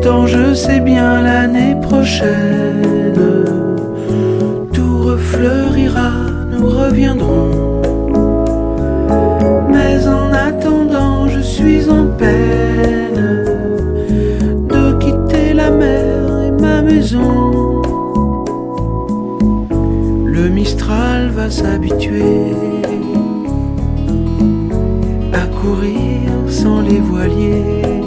Pourtant je sais bien l'année prochaine tout refleurira, nous reviendrons. Mais en attendant je suis en peine de quitter la mer et ma maison. Le Mistral va s'habituer à courir sans les voiliers.